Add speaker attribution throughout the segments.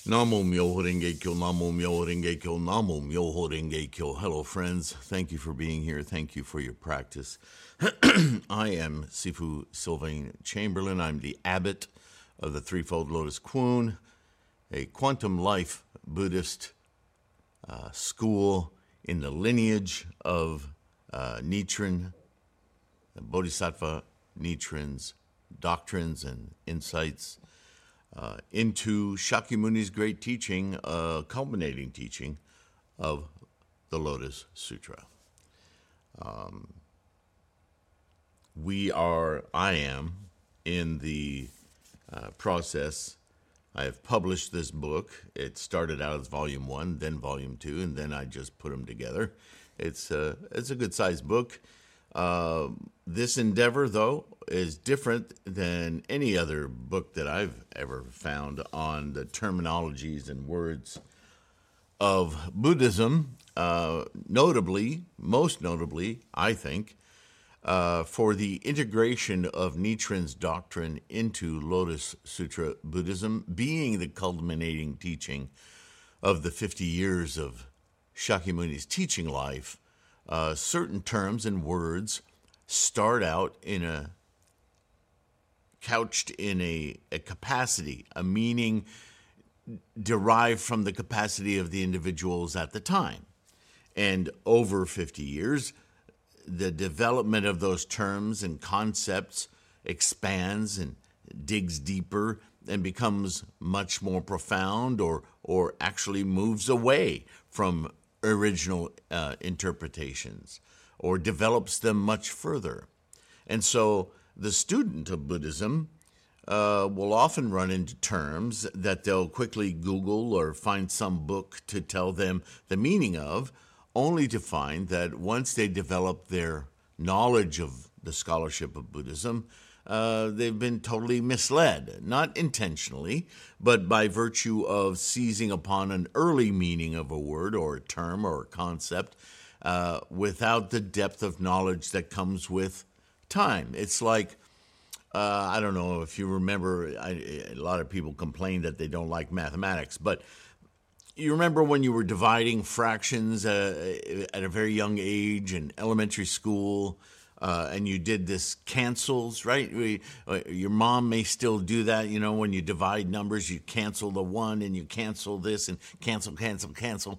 Speaker 1: Namo Myoho Renge Kyo, Namo Myoho Renge Kyo, Namo Myoho Renge Kyo. Hello, friends. Thank you for being here. Thank you for your practice. I am Sifu Sylvain Chamberlain. I'm the abbot of the Threefold Lotus Kwoon, a quantum life Buddhist school in the lineage of Nichiren, Bodhisattva Nichiren's doctrines and insights into Shakyamuni's great teaching, culminating teaching of the Lotus Sutra. I am in the process. I have published this book. It started out as volume 1, then volume 2, and then I just put them together. It's a good sized book. This endeavor, though, is different than any other book that I've ever found on the terminologies and words of Buddhism. Most notably, I think, for the integration of Nichiren's doctrine into Lotus Sutra Buddhism, being the culminating teaching of the 50 years of Shakyamuni's teaching life. Certain terms and words start out couched in a capacity, a meaning derived from the capacity of the individuals at the time. And over 50 years, the development of those terms and concepts expands and digs deeper and becomes much more profound, or actually moves away from original interpretations, or develops them much further. And so the student of Buddhism will often run into terms that they'll quickly Google or find some book to tell them the meaning of, only to find that once they develop their knowledge of the scholarship of Buddhism, they've been totally misled, not intentionally, but by virtue of seizing upon an early meaning of a word or a term or a concept without the depth of knowledge that comes with time. It's like, I don't know if you remember, a lot of people complain that they don't like mathematics, but you remember when you were dividing fractions at a very young age in elementary school, and you did this cancels, right? Your mom may still do that, when you divide numbers, you cancel the 1 and you cancel this and cancel.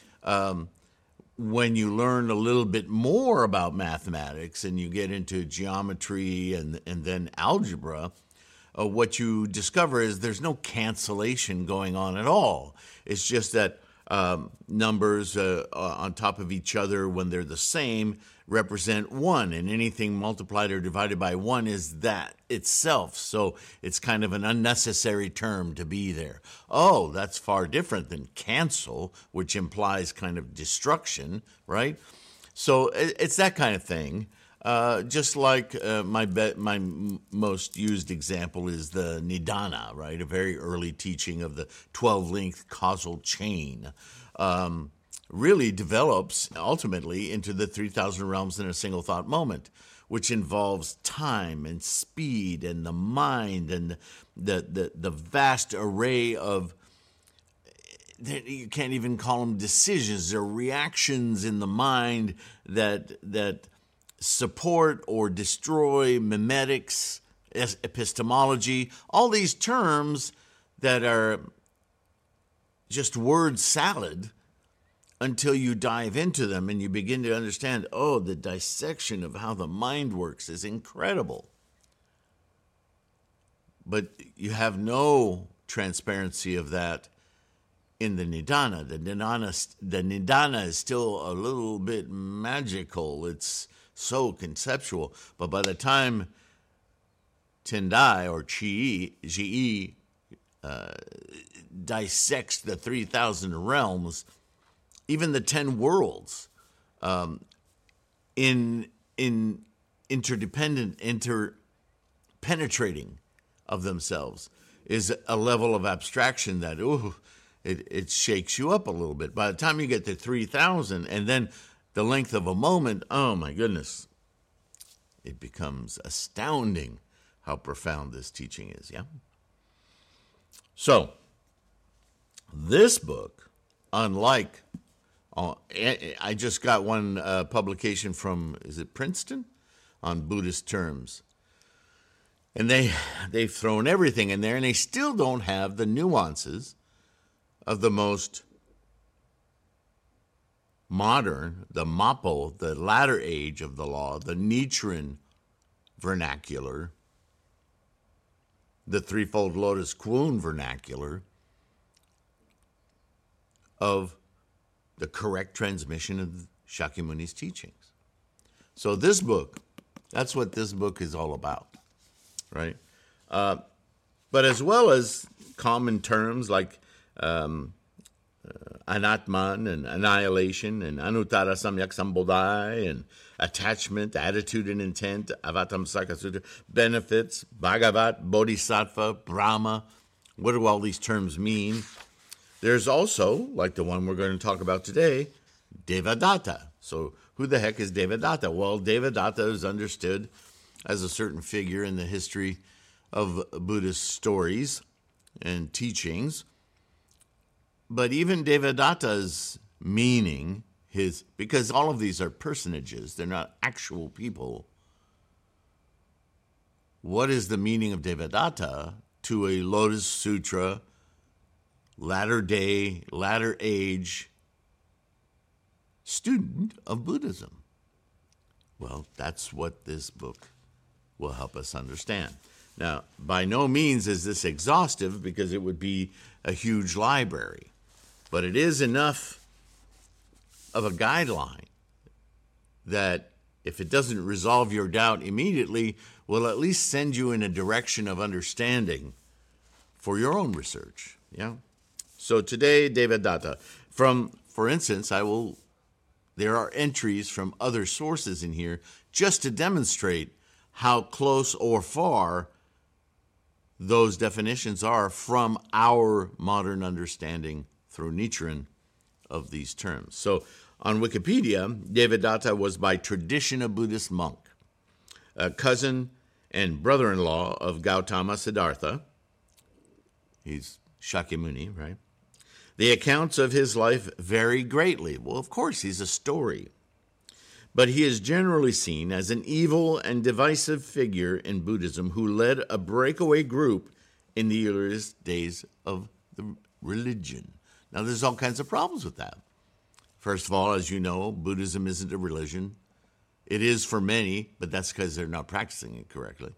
Speaker 1: When you learn a little bit more about mathematics and you get into geometry and then algebra, what you discover is there's no cancellation going on at all. It's just that numbers on top of each other, when they're the same, represent 1, and anything multiplied or divided by 1 is that itself. So it's kind of an unnecessary term to be there. Oh, that's far different than cancel, which implies kind of destruction, right? So it's that kind of thing. Just like my most used example is the Nidana, right? A very early teaching of the 12-length causal chain. Really develops ultimately into the 3,000 realms in a single thought moment, which involves time and speed and the mind and the vast array of, you can't even call them decisions, they're reactions in the mind that support or destroy mimetics, epistemology, all these terms that are just word salad until you dive into them and you begin to understand, the dissection of how the mind works is incredible. But you have no transparency of that in the Nidana. The Nidana is still a little bit magical. It's so conceptual. But by the time Tendai or Ji dissects the 3,000 realms, even the 10 worlds, in interdependent, interpenetrating of themselves, is a level of abstraction that it shakes you up a little bit. By the time you get to 3,000, and then the length of a moment, oh my goodness, it becomes astounding how profound this teaching is. Yeah. So This book, unlike, I just got one publication from, is it Princeton, on Buddhist terms. And they've thrown everything in there, and they still don't have the nuances of the most modern, the Mappo, the latter age of the law, the Nichiren vernacular, the threefold lotus Kuan vernacular of the correct transmission of Shakyamuni's teachings. So this book, that's what this book is all about, right? But as well as common terms like anatman and annihilation and anuttara samyak sambodhai and attachment, attitude and intent, avatamsaka sutta, benefits, bhagavat, bodhisattva, brahma. What do all these terms mean? There's also, like the one we're going to talk about today, Devadatta. So who the heck is Devadatta? Well, Devadatta is understood as a certain figure in the history of Buddhist stories and teachings. But even Devadatta's meaning, because all of these are personages, they're not actual people. What is the meaning of Devadatta to a Lotus Sutra, latter age student of Buddhism? Well, that's what this book will help us understand. Now, by no means is this exhaustive because it would be a huge library, but it is enough of a guideline that if it doesn't resolve your doubt immediately, will at least send you in a direction of understanding for your own research. Yeah. So today, Devadatta. For instance, there are entries from other sources in here just to demonstrate how close or far those definitions are from our modern understanding through Nichiren of these terms. So on Wikipedia, Devadatta was by tradition a Buddhist monk, a cousin and brother-in-law of Gautama Siddhartha. He's Shakyamuni, right? The accounts of his life vary greatly. Well, of course, he's a story. But he is generally seen as an evil and divisive figure in Buddhism who led a breakaway group in the earliest days of the religion. Now, there's all kinds of problems with that. First of all, as you know, Buddhism isn't a religion. It is for many, but that's because they're not practicing it correctly.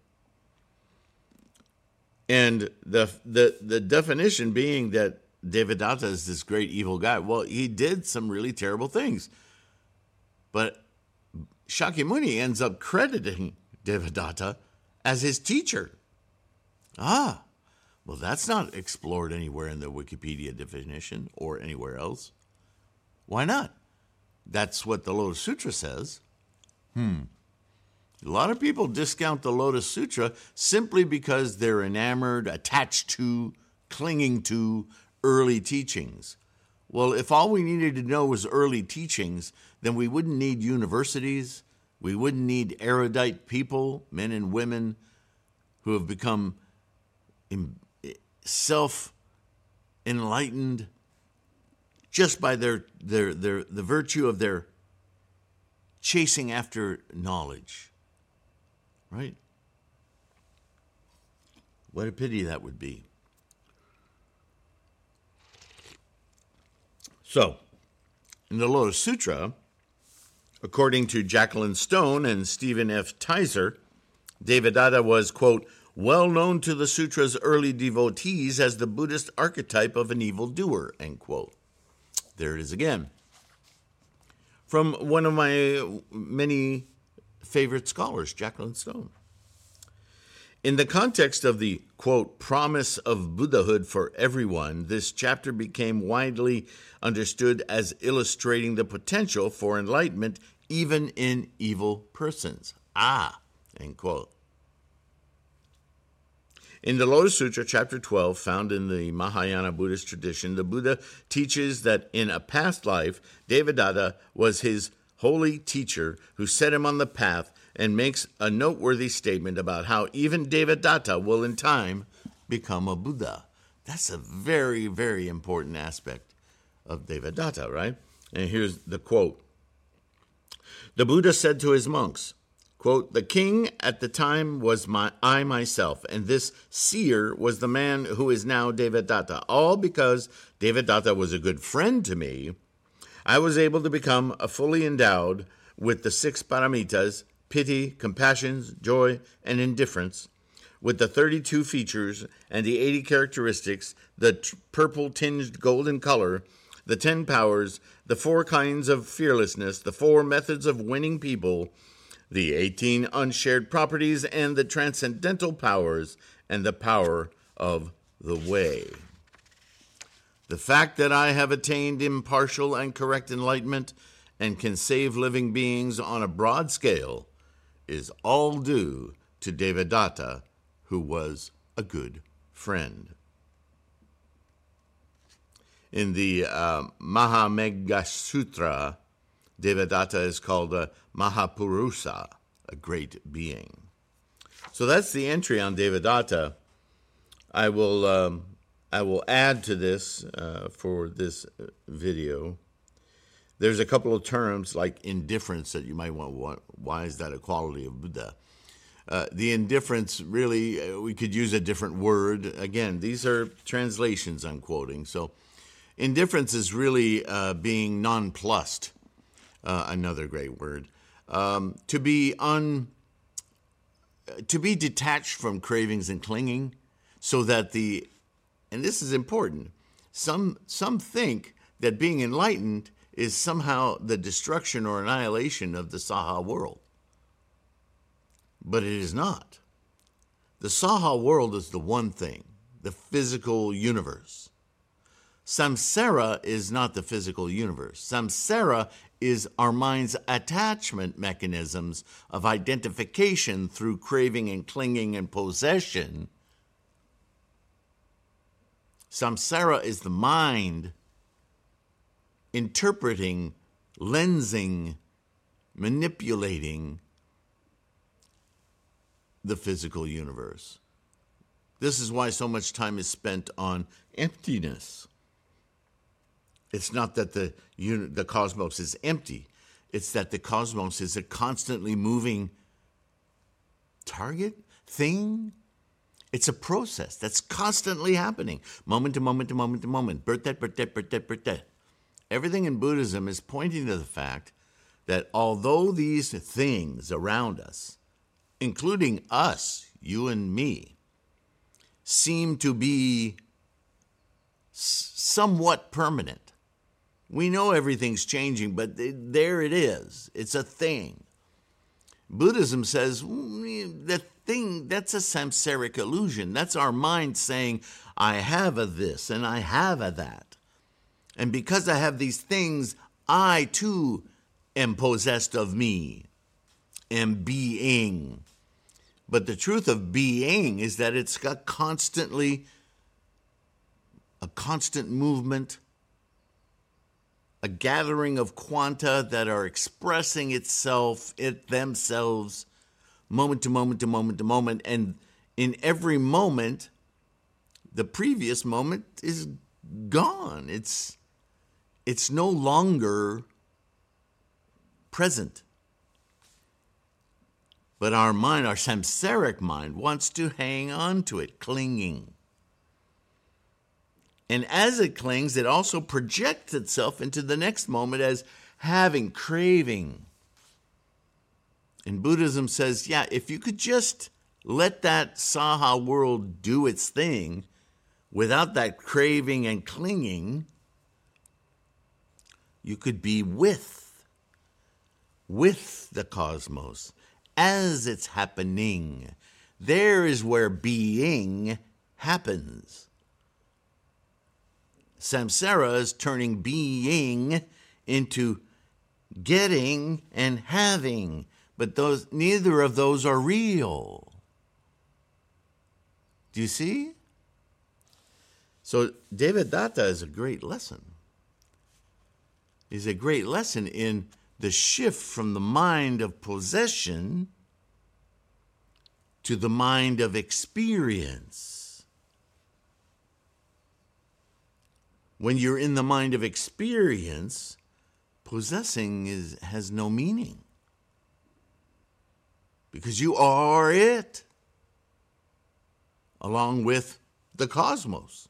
Speaker 1: And the definition being that Devadatta is this great evil guy. Well, he did some really terrible things. But Shakyamuni ends up crediting Devadatta as his teacher. Well, that's not explored anywhere in the Wikipedia definition or anywhere else. Why not? That's what the Lotus Sutra says. A lot of people discount the Lotus Sutra simply because they're enamored, attached to, clinging to early teachings. Well, if all we needed to know was early teachings, then we wouldn't need universities. We wouldn't need erudite people, men and women, who have become self-enlightened just by the virtue of their chasing after knowledge. Right? What a pity that would be. So, in the Lotus Sutra, according to Jacqueline Stone and Stephen F. Tizer, Devadatta was, quote, well known to the sutra's early devotees as the Buddhist archetype of an evildoer, end quote. There it is again. From one of my many favorite scholars, Jacqueline Stone. In the context of the, quote, promise of Buddhahood for everyone, this chapter became widely understood as illustrating the potential for enlightenment even in evil persons. End quote. In the Lotus Sutra, chapter 12, found in the Mahayana Buddhist tradition, the Buddha teaches that in a past life, Devadatta was his holy teacher who set him on the path, and makes a noteworthy statement about how even Devadatta will in time become a Buddha. That's a very, very important aspect of Devadatta, right? And here's the quote. The Buddha said to his monks, quote, "The king at the time was I myself, and this seer was the man who is now Devadatta. All because Devadatta was a good friend to me, I was able to become fully endowed with the 6 paramitas, pity, compassion, joy, and indifference, with the 32 features and the 80 characteristics, the purple-tinged golden color, the 10 powers, the 4 kinds of fearlessness, the 4 methods of winning people, the 18 unshared properties, and the transcendental powers, and the power of the way. The fact that I have attained impartial and correct enlightenment and can save living beings on a broad scale is all due to Devadatta, who was a good friend." In the Mahamegha Sutra, Devadatta is called a Mahapurusa, a great being. So that's the entry on Devadatta. I will add to this for this video. There's a couple of terms like indifference that you might want. Why is that a quality of Buddha? The indifference, really, we could use a different word. Again, these are translations I'm quoting. So indifference is really being nonplussed, another great word. To be detached from cravings and clinging, so that and this is important, some think that being enlightened is somehow the destruction or annihilation of the Saha world. But it is not. The Saha world is the one thing, the physical universe. Samsara is not the physical universe. Samsara is our mind's attachment mechanisms of identification through craving and clinging and possession. Samsara is the mind interpreting, lensing, manipulating the physical universe. This is why so much time is spent on emptiness. It's not that the cosmos is empty. It's that the cosmos is a constantly moving target, thing. It's a process that's constantly happening, moment to moment to moment to moment, birth, birth. Everything in Buddhism is pointing to the fact that although these things around us, including us, you and me, seem to be somewhat permanent. We know everything's changing, but there it is. It's a thing. Buddhism says that thing, that's a samsaric illusion. That's our mind saying, I have a this and I have a that. And because I have these things, I too am possessed of me, am being. But the truth of being is that it's got constantly a constant movement, a gathering of quanta that are expressing itself, themselves, moment to moment to moment to moment. And in every moment, the previous moment is gone. It's no longer present. But our mind, our samsaric mind, wants to hang on to it, clinging. And as it clings, it also projects itself into the next moment as having, craving. And Buddhism says, yeah, if you could just let that Saha world do its thing without that craving and clinging, you could be with the cosmos as it's happening. There is where being happens. Samsara is turning being into getting and having, but neither of those are real. Do you see? So Devadatta is a great lesson. It's a great lesson in the shift from the mind of possession to the mind of experience. When you're in the mind of experience, possessing has no meaning. Because you are it, along with the cosmos.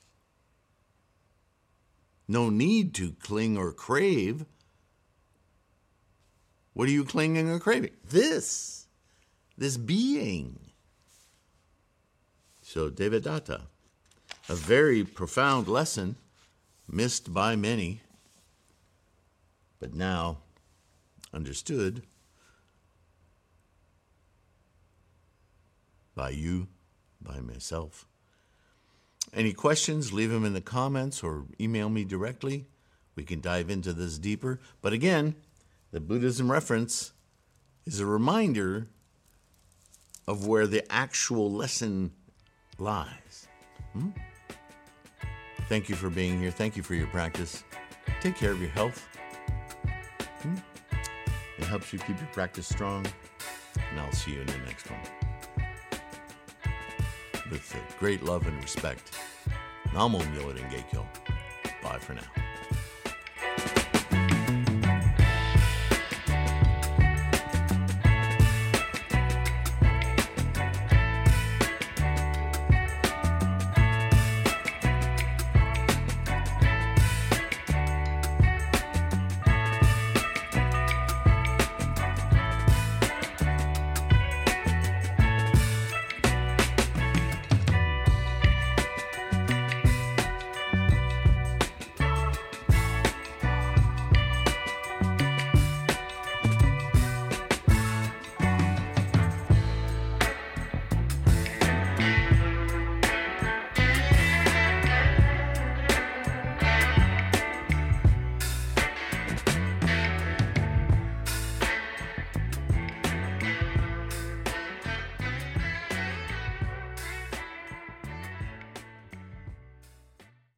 Speaker 1: No need to cling or crave. What are you clinging or craving? This being. So, Devadatta, a very profound lesson, missed by many, but now understood by you, by myself. Any questions, leave them in the comments or email me directly. We can dive into this deeper. But again, the Buddhism reference is a reminder of where the actual lesson lies. Thank you for being here. Thank you for your practice. Take care of your health. It helps you keep your practice strong. And I'll see you in the next one. With great love and respect, Namo Myoho Renge Kyo. Bye for now.